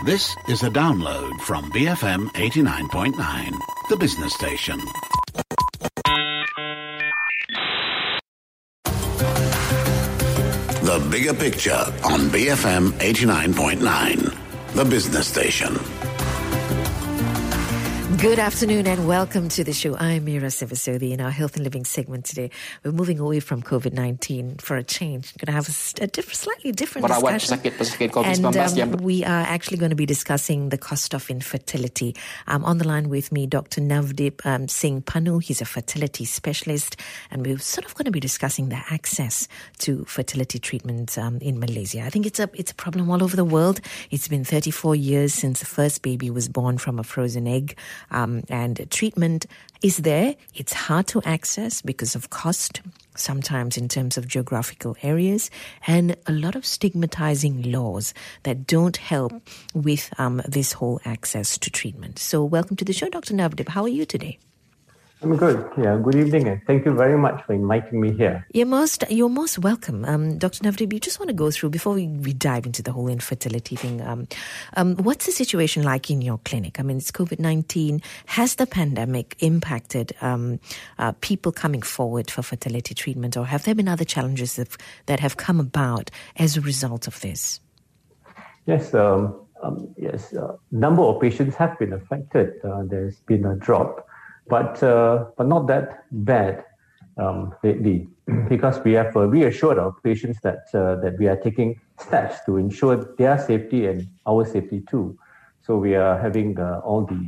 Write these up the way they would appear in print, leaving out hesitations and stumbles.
This is a download from BFM 89.9, the business station. The Bigger Picture on BFM 89.9, the business station. Good afternoon and welcome to the show. I'm Mira Sivasodi. In our Health and Living segment today, we're moving away from COVID-19 for a change. We're going to have a slightly different discussion. And we are actually going to be discussing the cost of infertility. On the line with me, Dr. Navdeep Singh Pannu. He's a fertility specialist. And we're sort of going to be discussing the access to fertility treatment in Malaysia. I think it's a problem all over the world. It's been 34 years since the first baby was born from a frozen egg. And treatment is there. It's hard to access because of cost, sometimes in terms of geographical areas, and a lot of stigmatizing laws that don't help with this whole access to treatment. So welcome to the show, Dr. Navdeep. How are you today? I'm good. Yeah, good evening, and thank you very much for inviting me here. You're most welcome. Dr. Navdeep, you just want to go through, before we dive into the whole infertility thing, what's the situation like in your clinic? I mean, it's COVID-19. Has the pandemic impacted people coming forward for fertility treatment, or have there been other challenges that have come about as a result of this? Yes, number of patients have been affected. There's been a drop. But not that bad lately, because we have reassured our patients that we are taking steps to ensure their safety and our safety too. So we are having all the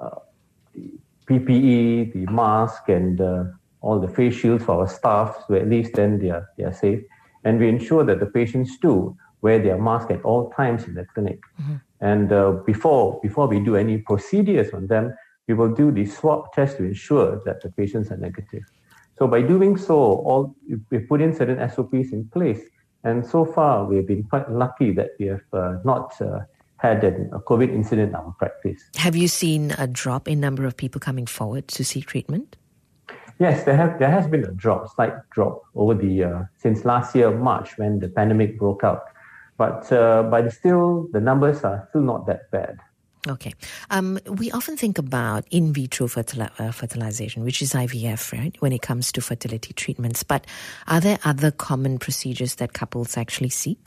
PPE, the mask, and all the face shields for our staff, so at least then they are safe. And we ensure that the patients too wear their mask at all times in the clinic. Mm-hmm. And before we do any procedures on them, we will do the swab test to ensure that the patients are negative. So by doing so, we put in certain SOPs in place. And so far, we've been quite lucky that we have not had a COVID incident in our practice. Have you seen a drop in number of people coming forward to seek treatment? Yes, there has been a slight drop over since last year, March, when the pandemic broke out. But still, the numbers are still not that bad. Okay. We often think about in vitro fertilization, which is IVF, right, when it comes to fertility treatments. But are there other common procedures that couples actually seek?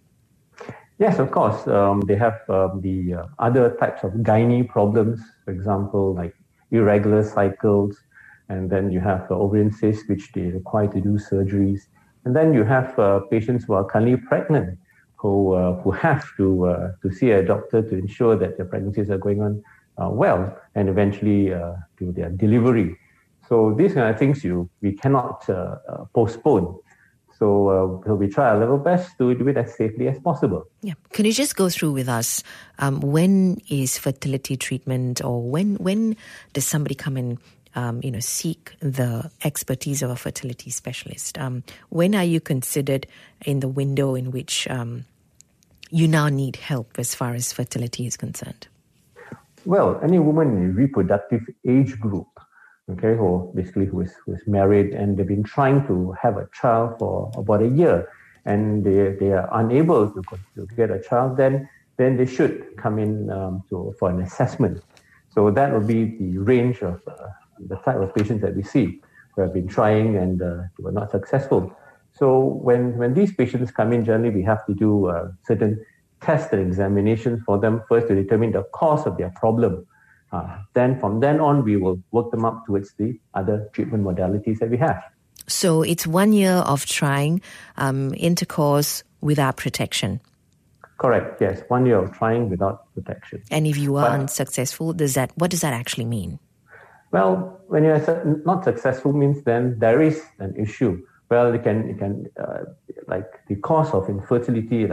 Yes, of course. They have the other types of gynae problems, for example, like irregular cycles. And then you have ovarian cysts, which they require to do surgeries. And then you have patients who are currently pregnant, who have to see a doctor to ensure that their pregnancies are going on well, and eventually do their delivery. So these kind of things we cannot postpone. So we try our level best to do it as safely as possible. Yeah. Can you just go through with us when is fertility treatment, or when does somebody come in seek the expertise of a fertility specialist? When are you considered in the window in which you now need help as far as fertility is concerned? Well, any woman in a reproductive age group, okay, who is married and they've been trying to have a child for about a year, and they are unable to get a child, then they should come in for an assessment. So that will be the range of the type of patients that we see who have been trying and were not successful. So when these patients come in, generally we have to do certain tests and examinations for them first to determine the cause of their problem. Then from then on, we will work them up towards the other treatment modalities that we have. So it's 1 year of trying intercourse without protection. Correct, yes. 1 year of trying without protection. And if you are unsuccessful, what does that actually mean? Well, when you're not successful means then there is an issue. Well, it can like the cause of infertility,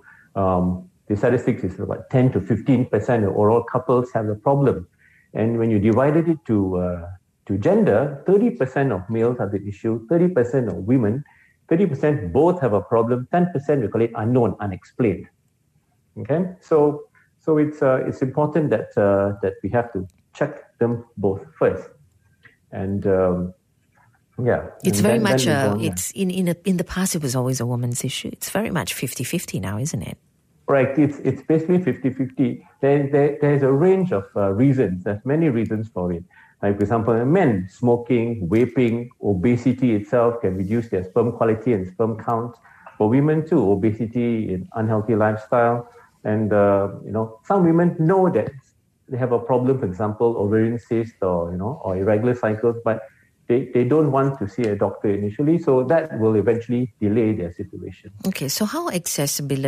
the statistics is about 10 to 15% of overall couples have the problem. And when you divided it to gender, 30% of males have the issue, 30% of women, 30% both have a problem, 10% we call it unknown, unexplained. Okay, so it's important that we have to check them both first, and it's very much it's in the past it was always a woman's issue. It's very much 50-50 now, isn't it? Right, it's basically 50-50. There's a range of reasons. There's many reasons for it. Like, for example, men, smoking, vaping, obesity itself can reduce their sperm quality and sperm count. For women too, obesity, unhealthy lifestyle. And, some women know that they have a problem, for example, ovarian cyst or irregular cycles, but they don't want to see a doctor initially, so that will eventually delay their situation. Okay, so how accessible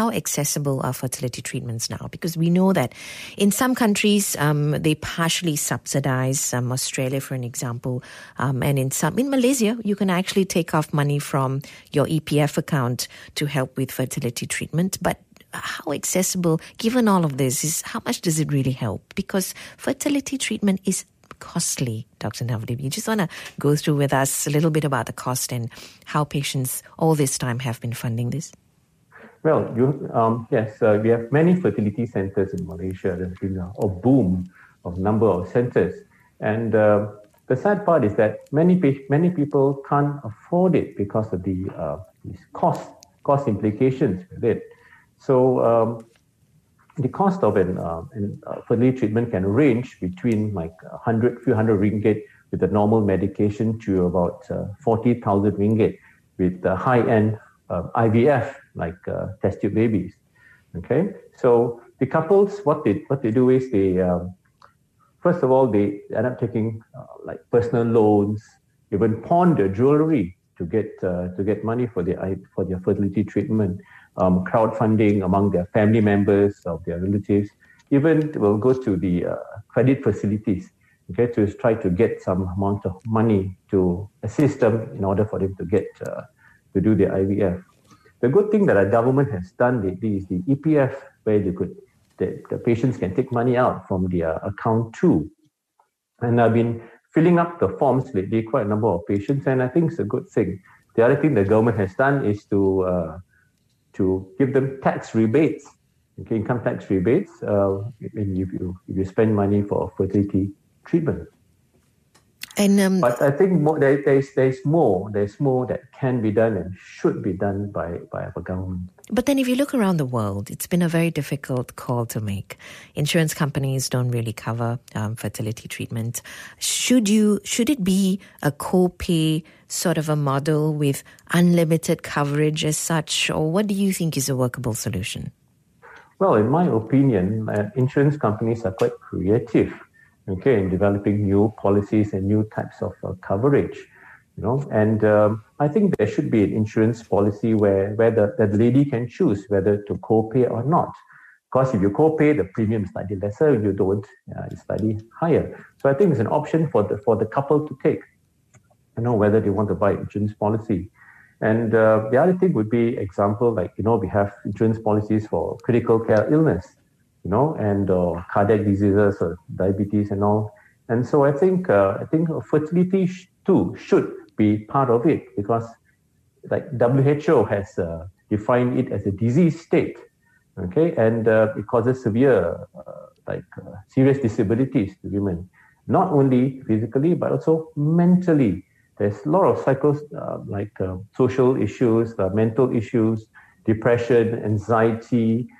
are fertility treatments now? Because we know that in some countries they partially subsidize, Australia for an example, and in Malaysia you can actually take off money from your EPF account to help with fertility treatment. But how accessible, given all of this, how much does it really help? Because fertility treatment is costly, Dr. Navdeep. You just want to go through with us a little bit about the cost and how patients all this time have been funding this? Well, yes, we have many fertility centers in Malaysia. There's been a boom of number of centers. And the sad part is that many people can't afford it because of the these cost implications with it. So the cost of fertility treatment can range between like few hundred ringgit with the normal medication to about 40,000 ringgit with the high-end IVF, like test tube babies. Okay, so the couples, what they do is they first of all they end up taking like personal loans, even pawn their jewelry to get money for their fertility treatment. Crowdfunding among their family members, of their relatives, even will go to the credit facilities, okay, to try to get some amount of money to assist them in order for them to get to do their IVF. The good thing that our government has done lately is the EPF, where the patients can take money out from their account too. And I've been filling up the forms lately, quite a number of patients, and I think it's a good thing. The other thing the government has done is to give them tax rebates, okay, income tax rebates, if you spend money for fertility treatment. And but I think there's more that can be done and should be done by our government. But then if you look around the world, it's been a very difficult call to make. Insurance companies don't really cover fertility treatment. Should it be a co-pay sort of a model with unlimited coverage as such, or what do you think is a workable solution? Well, in my opinion, insurance companies are quite creative, okay, in developing new policies and new types of coverage, and I think there should be an insurance policy where the lady can choose whether to co-pay or not. Because if you co-pay, the premium is slightly lesser. If you don't, it's slightly higher. So I think it's an option for the couple to take, whether they want to buy insurance policy. And the other thing would be, example, like, we have insurance policies for critical care illness, and cardiac diseases or diabetes and all. And so I think fertility too should be part of it, because like WHO has defined it as a disease state, okay, and it causes severe, serious disabilities to women, not only physically but also mentally. There's a lot of social issues, mental issues, depression, anxiety,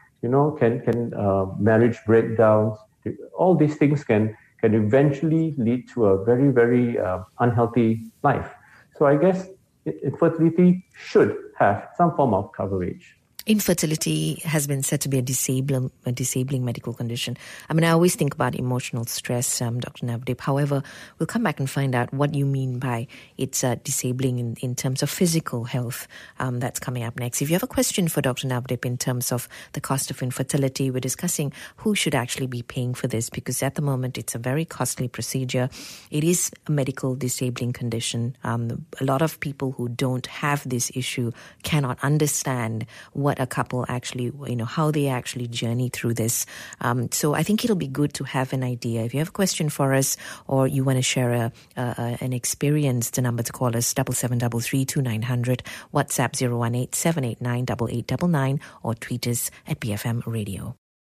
marriage breakdowns. All these things can eventually lead to a very, very unhealthy life. So I guess infertility should have some form of coverage. Infertility has been said to be a disabling medical condition. I mean, I always think about emotional stress, Dr. Navdeep. However, we'll come back and find out what you mean by it's disabling in terms of physical health. That's coming up next. If you have a question for Dr. Navdeep in terms of the cost of infertility, we're discussing who should actually be paying for this, because at the moment it's a very costly procedure. It is a medical disabling condition. A lot of people who don't have this issue cannot understand what a couple actually, how they actually journey through this. So I think it'll be good to have an idea. If you have a question for us or you want to share an experience, the number to call us 77332900, WhatsApp 018-789-8899, or tweet us at BFM Radio.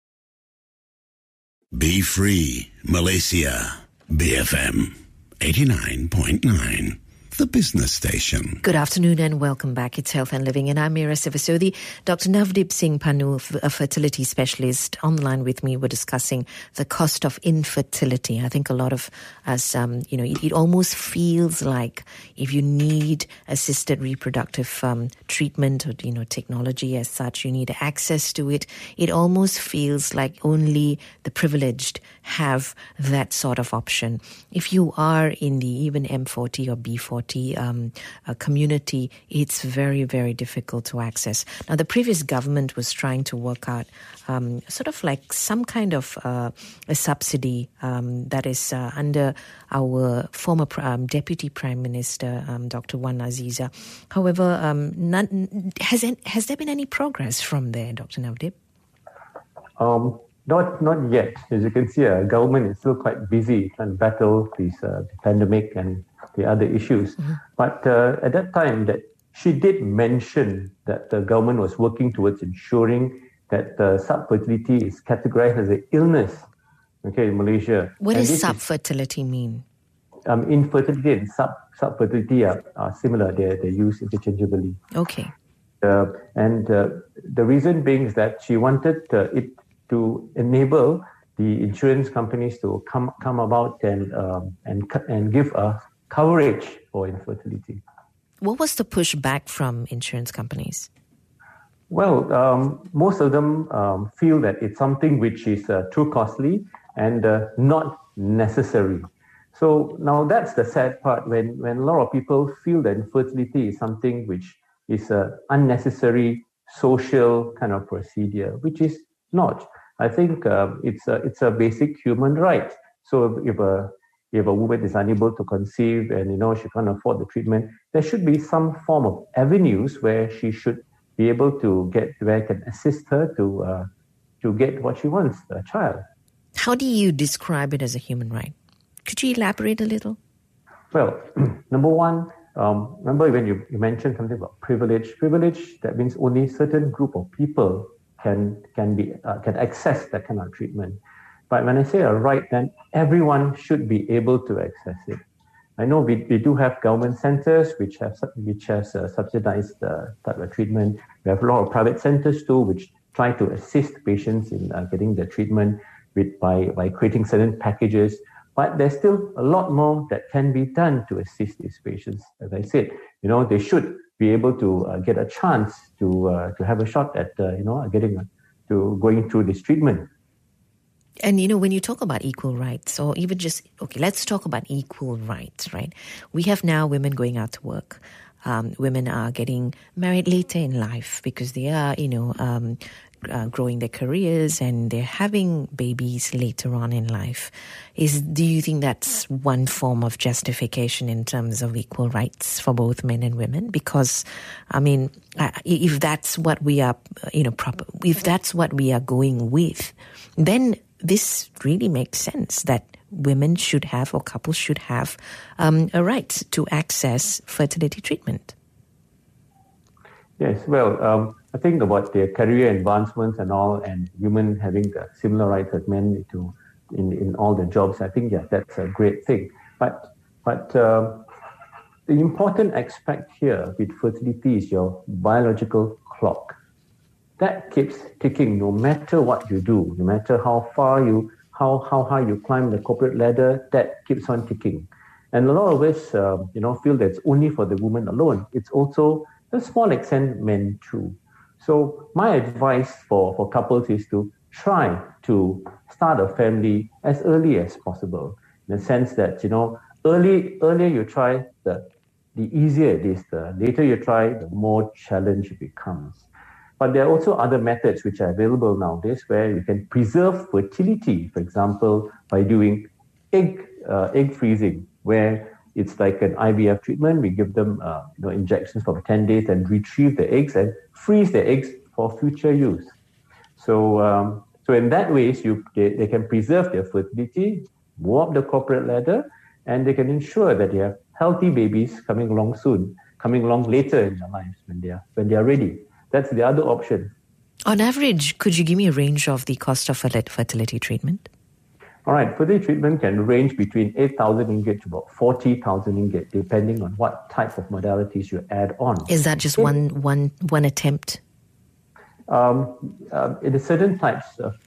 Be free, Malaysia. BFM 89.9. The Business Station. Good afternoon and welcome back. It's Health and Living and I'm Meera Sivasodhi. Dr. Navdeep Singh Pannu, a fertility specialist, on the line with me. We're discussing the cost of infertility. I think a lot of us, it almost feels like if you need assisted reproductive treatment or, technology as such, you need access to it. It almost feels like only the privileged have that sort of option. If you are in the even M40 or B40 community, it's very, very difficult to access. Now, the previous government was trying to work out sort of like some kind of a subsidy that is under our former Deputy Prime Minister, Dr. Wan Azizah. However, has there been any progress from there, Dr. Navdeep? Not yet. As you can see, our government is still quite busy trying to battle this the pandemic and the other issues. Mm-hmm. But at that time, that she did mention that the government was working towards ensuring that subfertility is categorized as an illness, in Malaysia. What does subfertility mean? Infertility and subfertility are similar. They're used interchangeably. Okay. And the reason being is that she wanted it to enable the insurance companies to come about and give a coverage for infertility. What was the pushback from insurance companies? Well, most of them feel that it's something which is too costly and not necessary. So now that's the sad part when a lot of people feel that infertility is something which is an unnecessary social kind of procedure, which is not. I think it's a basic human right. So if a woman is unable to conceive and she can't afford the treatment, there should be some form of avenues where she should be able to where I can assist her to get what she wants, a child. How do you describe it as a human right? Could you elaborate a little? Well, number one, remember when you mentioned something about privilege. Privilege, that means only a certain group of people can access that kind of treatment. But when I say a right, then everyone should be able to access it. I know we do have government centers which has subsidized type of treatment. We have a lot of private centers too, which try to assist patients in getting the treatment by creating certain packages. But there's still a lot more that can be done to assist these patients. As I said, they should be able to get a chance to have a shot at going through this treatment. And, when you talk about equal rights, or even just, let's talk about equal rights, right? We have now women going out to work. Women are getting married later in life because they are, growing their careers and they're having babies later on in life. Do you think that's one form of justification in terms of equal rights for both men and women? Because, if that's what we are, if that's what we are going with, then this really makes sense that women should have, or couples should have, a right to access fertility treatment. Yes, well, I think about their career advancements and all, and women having the similar rights as men in all the jobs. I think that's a great thing. But the important aspect here with fertility is your biological clock. That keeps ticking no matter what you do, no matter how high you climb the corporate ladder. That keeps on ticking, and a lot of us, feel that it's only for the woman alone. It's also to a small extent men too. So my advice for couples is to try to start a family as early as possible. In the sense that earlier you try, the easier it is. The later you try, the more challenge it becomes. But there are also other methods which are available nowadays where you can preserve fertility, for example, by doing egg freezing, where it's like an IVF treatment. We give them injections for 10 days and retrieve the eggs and freeze the eggs for future use. So in that way, they can preserve their fertility, move up the corporate ladder, and they can ensure that they have healthy babies coming along later in their lives when they are ready. That's the other option. On average, could you give me a range of the cost of fertility treatment? All right, fertility treatment can range between 8,000 ringgit to about 40,000 ringgit, depending on what type of modalities you add on. Is that just one attempt? In certain types,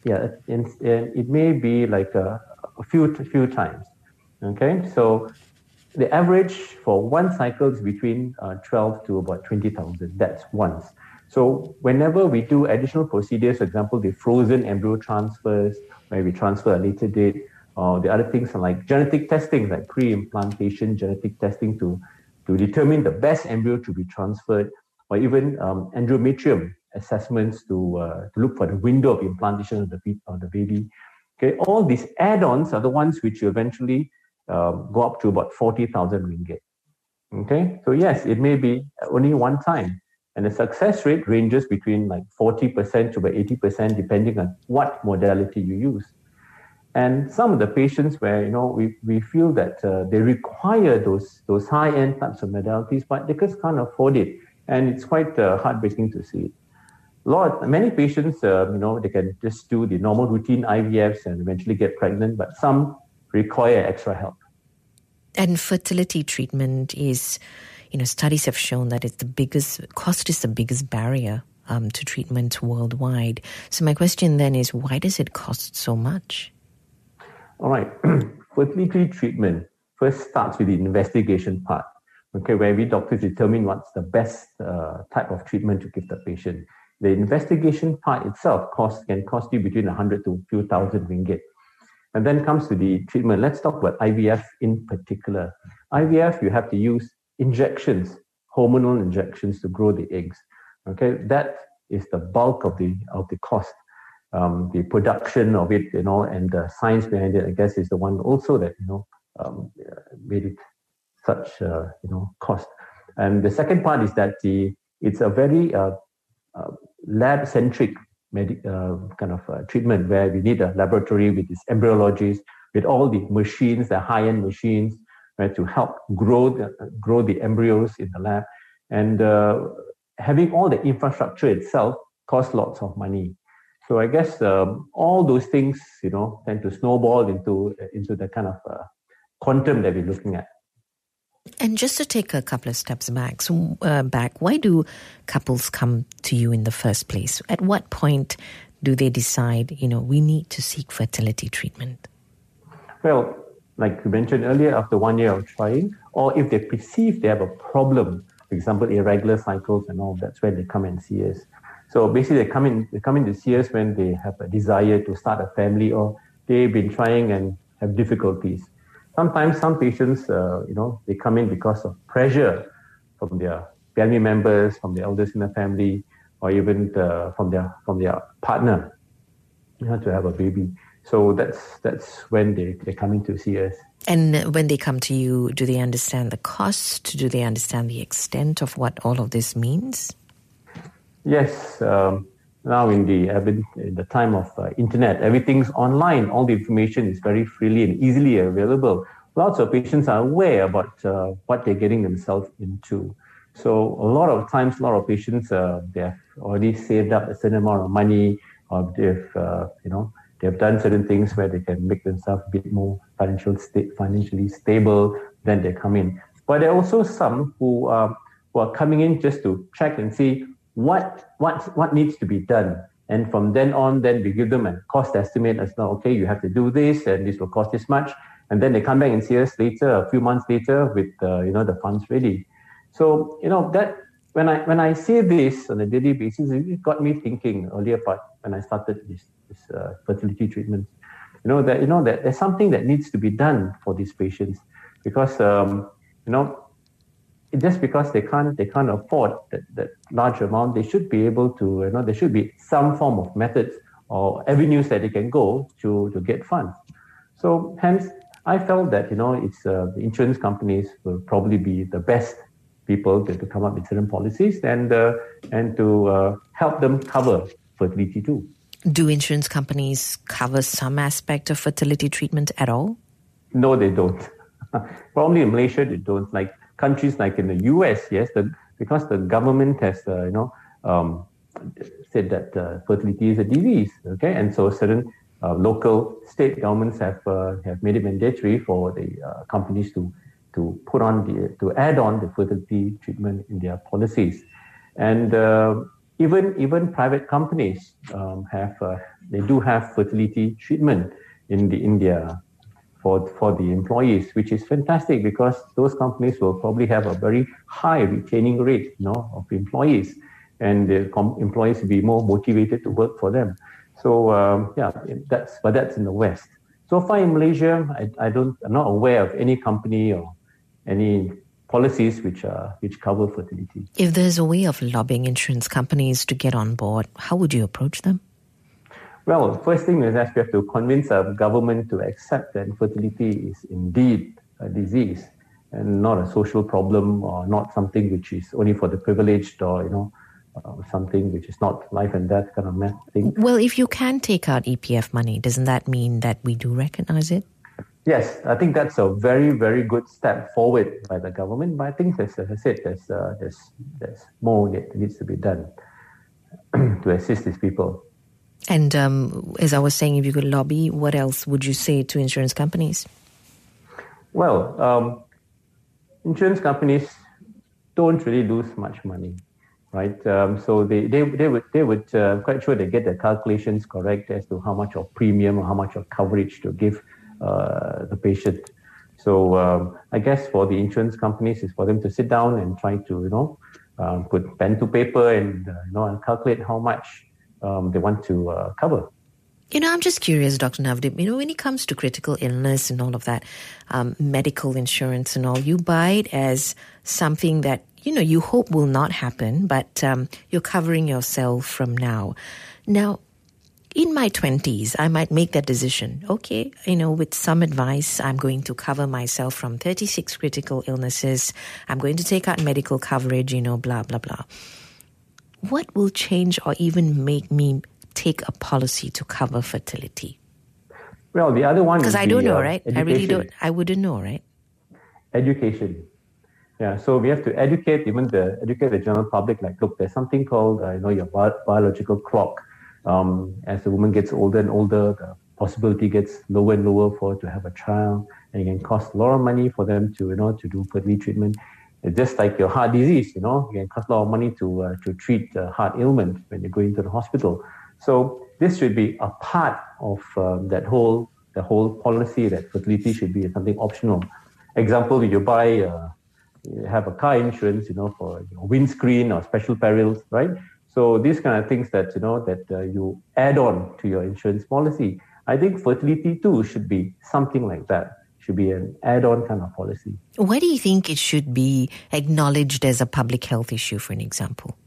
it may be like a few times. Okay, so the average for one cycle is between 12 to about 20,000. That's once. So whenever we do additional procedures, for example, the frozen embryo transfers, where we transfer a later date, or the other things are like genetic testing, like pre-implantation genetic testing to determine the best embryo to be transferred, or even endometrium assessments to look for the window of implantation of the baby. Okay, all these add-ons are the ones which eventually go up to about 40,000 ringgit. Okay, so yes, it may be only one time. And the success rate ranges between like 40% to about 80%, depending on what modality you use. And some of the patients where, we feel that they require those high-end types of modalities, but they just can't afford it. And it's quite heartbreaking to see it. Many patients, they can just do the normal routine IVFs and eventually get pregnant, but some require extra help. And fertility treatment is, studies have shown that cost is the biggest barrier to treatment worldwide. So my question then is, why does it cost so much? All right. Fertility treatment first starts with the investigation part, okay, where we doctors determine what's the best type of treatment to give the patient. The investigation part itself can cost you between 100 to a few thousand ringgit. And then comes to the treatment. Let's talk about IVF in particular. IVF, you have to use injections, hormonal injections to grow the eggs. Okay, that is the bulk of the cost. The production of it, and the science behind it, I guess, is the one also that made it such cost. And the second part is that it's a very lab-centric kind of treatment where we need a laboratory with its embryologists, with all the machines, the high-end machines, right, to help grow the embryos in the lab. And having all the infrastructure itself costs lots of money. So I guess all those things, tend to snowball into the kind of quantum that we're looking at. And just to take a couple of steps back, why do couples come to you in the first place? At what point do they decide, we need to seek fertility treatment? Well, like you mentioned earlier, after 1 year of trying, or if they perceive they have a problem, for example, irregular cycles and all, that's when they come and see us. So basically, they come in to see us when they have a desire to start a family, or they've been trying and have difficulties. Sometimes some patients, they come in because of pressure from their family members, from the elders in the family, or even from their partner, to have a baby. So that's when they come in to see us. And when they come to you, do they understand the cost? Do they understand the extent of what all of this means? Yes. Now in the time of internet, everything's online. All the information is very freely and easily available. Lots of patients are aware about what they're getting themselves into. So a lot of times, a lot of patients they have already saved up a certain amount of money, or they've done certain things where they can make themselves a bit more financially stable. Then they come in. But there are also some who are coming in just to check and see what needs to be done. And from then on, then we give them a cost estimate as now, okay, you have to do this and this will cost this much. And then they come back and see us later, a few months later, with the funds ready. So that when I say this on a daily basis, it got me thinking earlier part when I started this fertility treatment. That there's something that needs to be done for these patients, because just because they can't afford that large amount, they should be able to, there should be some form of methods or avenues that they can go to get funds. So hence, I felt that, it's the insurance companies will probably be the best people to come up with certain policies and to help them cover fertility too. Do insurance companies cover some aspect of fertility treatment at all? No, they don't. Probably in Malaysia, they don't. Like countries like in the US, yes, because the government has, said that fertility is a disease, okay? And so certain local state governments have made it mandatory for the companies to add on the fertility treatment in their policies, and even private companies they do have fertility treatment in India for the employees, which is fantastic because those companies will probably have a very high retaining rate, of employees, and the employees will be more motivated to work for them. So that's in the West. So far in Malaysia, I'm not aware of any company or any policies which cover fertility. If there's a way of lobbying insurance companies to get on board, how would you approach them? Well, first thing is that we have to convince our government to accept that fertility is indeed a disease and not a social problem, or not something which is only for the privileged, or something which is not life and death kind of thing. Well, if you can take out EPF money, doesn't that mean that we do recognize it? Yes, I think that's a very, very good step forward by the government. But I think, as I said, there's more that needs to be done to assist these people. And as I was saying, if you could lobby, what else would you say to insurance companies? Well, insurance companies don't really lose much money, right? So they would quite sure they get the calculations correct as to how much of premium or how much of coverage to give the patient. So I guess for the insurance companies is for them to sit down and try to put pen to paper and and calculate how much they want to cover. I'm just curious, Dr. Navdeep, when it comes to critical illness and all of that, medical insurance and all, you buy it as something that, you hope will not happen, but you're covering yourself from now. Now, in my 20s, I might make that decision. Okay, with some advice, I'm going to cover myself from 36 critical illnesses. I'm going to take out medical coverage, blah, blah, blah. What will change or even make me take a policy to cover fertility? Well, the other one because I don't know, right? Education. I really don't. I wouldn't know, right? Education. Yeah, so we have to educate the general public. Like, look, there's something called your biological clock. As the woman gets older and older, the possibility gets lower and lower for her to have a child, and it can cost a lot of money for them to do fertility treatment. It's just like your heart disease, it can cost a lot of money to treat heart ailment when you go into the hospital. So this should be a part of the whole policy that fertility should be something optional. Example, you have a car insurance, for your windscreen or special perils, right? So these kind of things that you add on to your insurance policy. I think fertility too should be something like that. Should be an add-on kind of policy. Why do you think it should be acknowledged as a public health issue, for an example?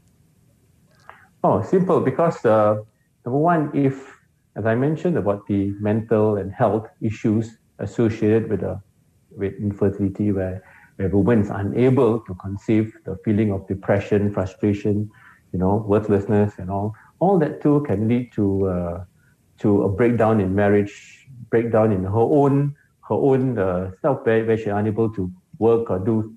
Oh, simple. Because number one, if, as I mentioned about the mental and health issues associated with infertility, where a woman is unable to conceive, the feeling of depression, frustration, worthlessness, and all that too can lead to a breakdown in marriage, breakdown in her own self, where she's unable to work or do,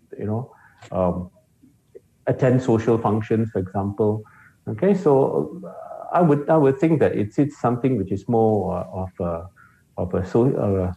attend social functions, for example. Okay, so I would think that it's something which is more of a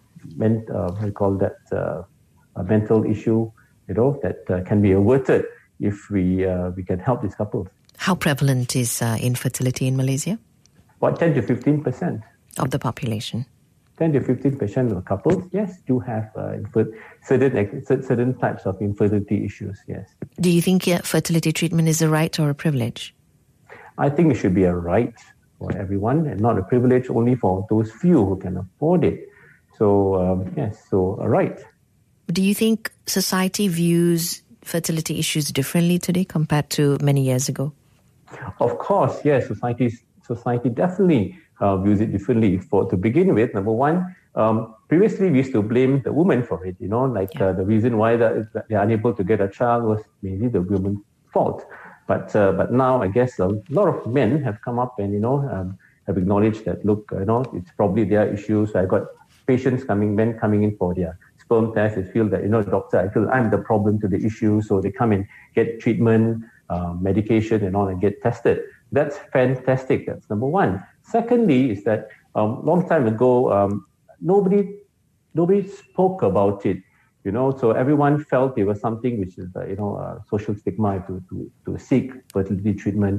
mental issue, that can be averted if we can help these couples. How prevalent is infertility in Malaysia? About 10 to 15% of the population. 10 to 15% of couples, yes, do have certain types of infertility issues, yes. Do you think fertility treatment is a right or a privilege? I think it should be a right for everyone and not a privilege only for those few who can afford it. So, so a right. Do you think society views fertility issues differently today compared to many years ago? Of course, yes. Society definitely views it differently. To begin with, number one, previously we used to blame the woman for it. The reason why they're unable to get a child was mainly the woman's fault. But now I guess a lot of men have come up and have acknowledged that, look, it's probably their issues. I got patients men coming in for their sperm test. They feel that, doctor, I feel I'm the problem to the issue, so they come and get treatment, medication and all, and get tested. That's fantastic. That's number one. Secondly is that long time ago, nobody spoke about it, so everyone felt it was something which is, a social stigma to seek fertility treatment,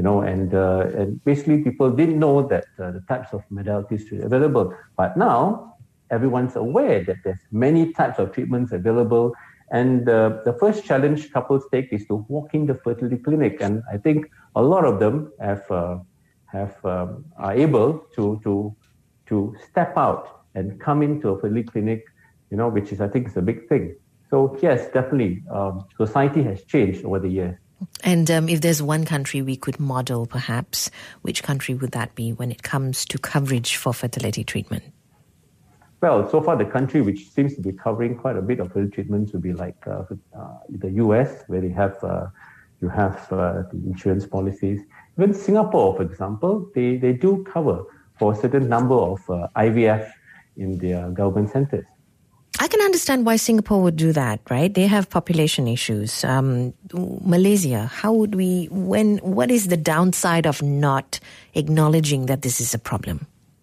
and basically people didn't know that the types of modalities were available. But now everyone's aware that there's many types of treatments available. And the first challenge couples take is to walk in the fertility clinic. And I think a lot of them are able to step out and come into a fertility clinic, which is, I think, is a big thing. So yes, definitely, society has changed over the years. And if there's one country we could model, perhaps, which country would that be when it comes to coverage for fertility treatment? Well, so far the country which seems to be covering quite a bit of fertility treatments would be like the US, where you have the insurance policies. Even Singapore, for example, they do cover for a certain number of IVF in their government centers. I can understand why Singapore would do that, right? They have population issues. Malaysia, what is the downside of not acknowledging that this is a problem?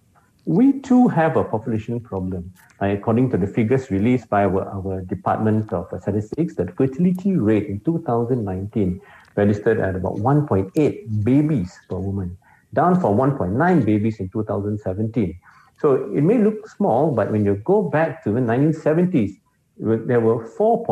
We too have a population problem. According to the figures released by our Department of Statistics, the fertility rate in 2019 registered at about 1.8 babies per woman, down from 1.9 babies in 2017. So it may look small, but when you go back to the 1970s, there were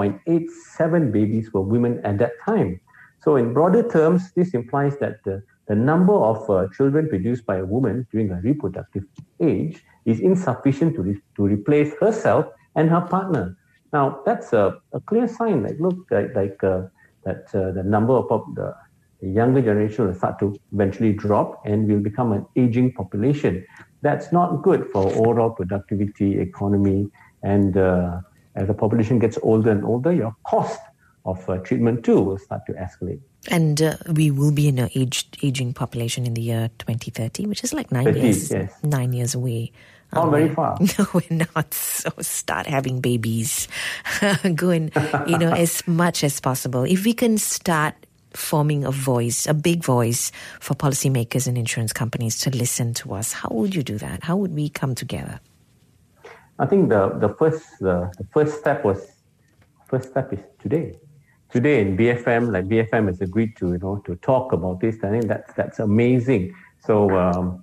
4.87 babies per women at that time. So in broader terms, this implies that the number of children produced by a woman during her reproductive age is insufficient to replace herself and her partner. Now, that's a clear sign. The number of the younger generation will start to eventually drop and will become an aging population. That's not good for overall productivity, economy, and as the population gets older and older, your cost of treatment too will start to escalate. And we will be in an aging population in the year 2030, which is like 9 years. Yes. 9 years away. Not very far. No, we're not. So start having babies. Go and, as much as possible. If we can start forming a big voice for policymakers and insurance companies to listen to us, how would you do that? How would we come together? I think the first step is today. Today in BFM, BFM has agreed to talk about this. I think that's amazing. So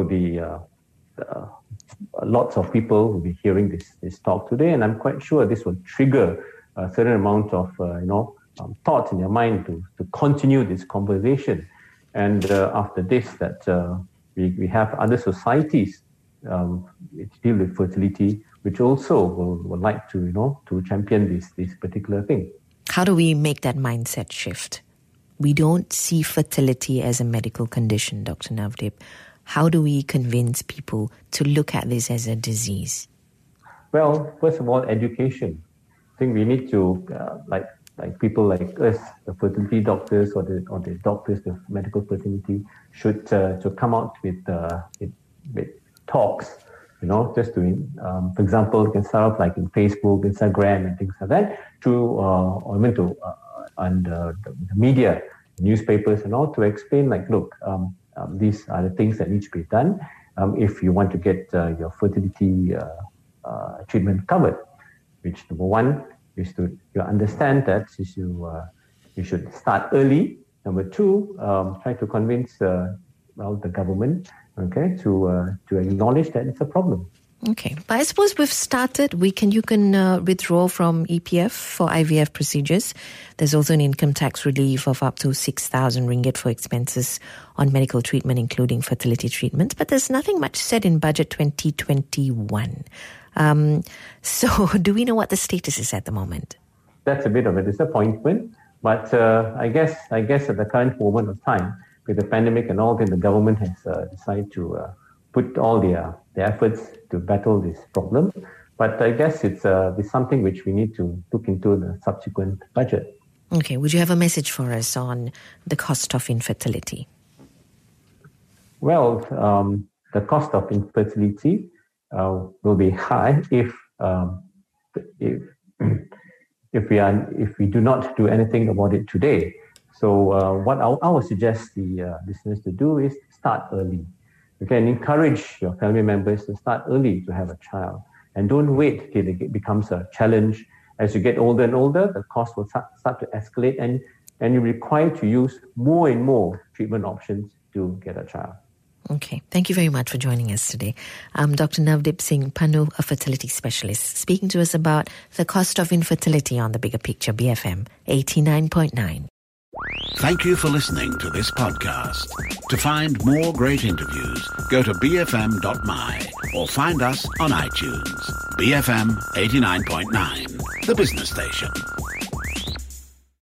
lots of people will be hearing this talk today, and I'm quite sure this will trigger a certain amount of thoughts in their mind to continue this conversation. And after this, that we have other societies which deal with fertility, which also will like to champion this particular thing. How do we make that mindset shift? We don't see fertility as a medical condition, Dr. Navdeep. How do we convince people to look at this as a disease? Well, first of all, education. I think we need to, like people like us, the fertility doctors or the doctors of medical fertility, should to come out with talks. Just doing, for example, you can start off like in Facebook, Instagram, and things like that, or even to the media, newspapers, and all, to explain look, these are the things that need to be done if you want to get your fertility treatment covered. Which, number one, is to understand that you should start early. Number two, try to convince the government, to acknowledge that it's a problem. Okay, but I suppose we've started. You can withdraw from EPF for IVF procedures. There's also an income tax relief of up to 6,000 ringgit for expenses on medical treatment, including fertility treatment. But there's nothing much said in Budget 2021. So do we know what the status is at the moment? That's a bit of a disappointment. But I guess at the current moment of time, with the pandemic and all, then the government has decided to put all their efforts to battle this problem. But I guess it's something which we need to look into the subsequent budget. Okay, would you have a message for us on the cost of infertility? Well, the cost of infertility will be high if we do not do anything about it today. So what I would suggest the listeners to do is start early. Okay, and encourage your family members to start early to have a child. And don't wait till it becomes a challenge. As you get older and older, the cost will start to escalate, and you're required to use more and more treatment options to get a child. Okay, thank you very much for joining us today. Dr. Navdeep Singh Pannu, a fertility specialist, speaking to us about the cost of infertility on The Bigger Picture, BFM 89.9. Thank you for listening to this podcast. To find more great interviews, go to bfm.my or find us on iTunes. BFM 89.9, the business station.